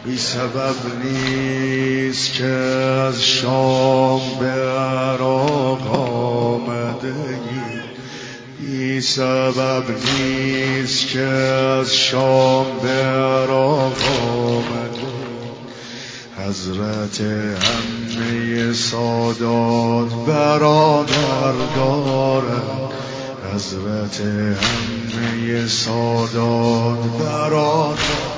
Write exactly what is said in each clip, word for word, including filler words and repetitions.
بی سبب نیست که از شام به عراق آمده ای، بی سبب نیست که از شام به عراق آمده ای. حضرت عمه سادات برادر دارد، حضرت عمه سادات برادر،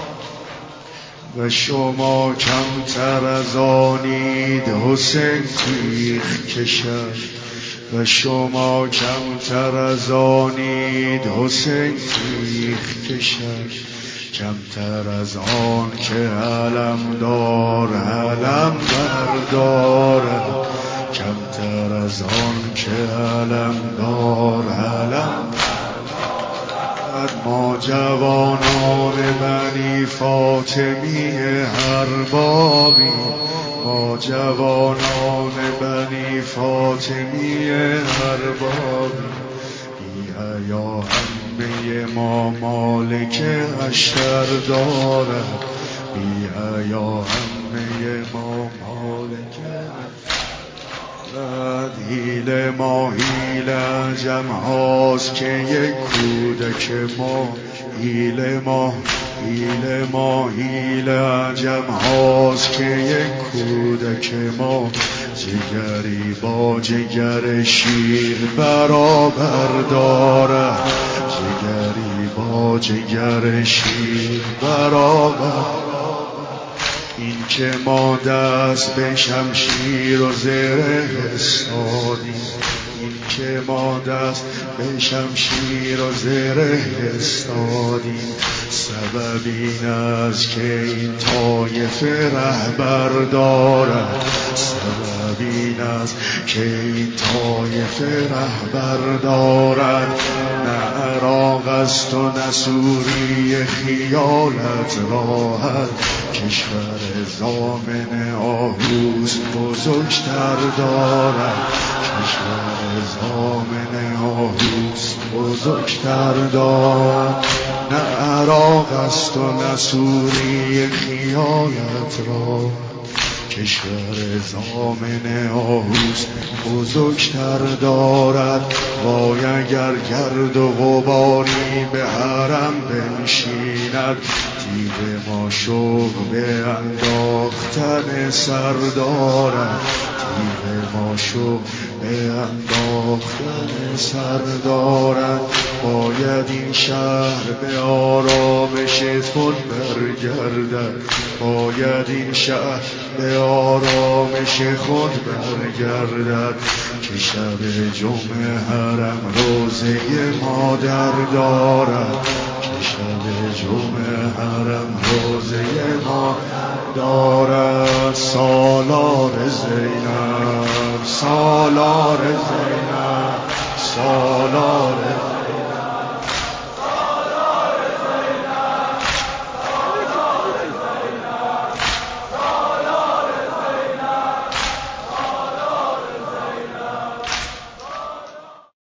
و شما کمتر از آنید حسین تیغ کشد، و شما کمتر از آنید حسین تیغ کشد، کمتر از آن که علم دار علم بردارد، کمتر از آن که علم دار علم بردارد. ما جوانان بنی فاطمی هر بابی، ما جوانان بنی فاطمی هر بابی، بی حیا همه ما مالک اشتر دارد، بی حیا همه ما مالک دارد. حیله ما حیله عجم هاست که یک کودک ما، حیله ما حیله ما حیله عجم هاست که یک کودک ما، جگری با جگر شیر برابر دارد، جگری با جگر شیر برابر. این که ما دست به شمشیر و زره استادیم، این که ما دست به شمشیر و زره استادیم، سبب این است که این طایفه رهبر دارد، سبب این است که این طایفه رهبر دارد. نه عراق است و نه سوری خیالت راحت، کشور ضامن آهوست بزرگتر دارد، کشور ضامن آهوست بزرگتر دارد. نه عراق است و نه سوری خیالت را، کشور ضامن آهوست بزرگتر دارد. وای اگر گرد و غباری به حرم بنشیند، تیغ ما شوق به انداختن سر دارد، تیغ ما شوق به انداختن سر دارد. باید این شهر به آرامش خود برگردد، باید این شهر به آرامش خود برگردد، که شب جمعه حرم روزه مادر دارد، که شب جمعه حرم روزه مادر دارد. سالار زینب سالار زینب سالار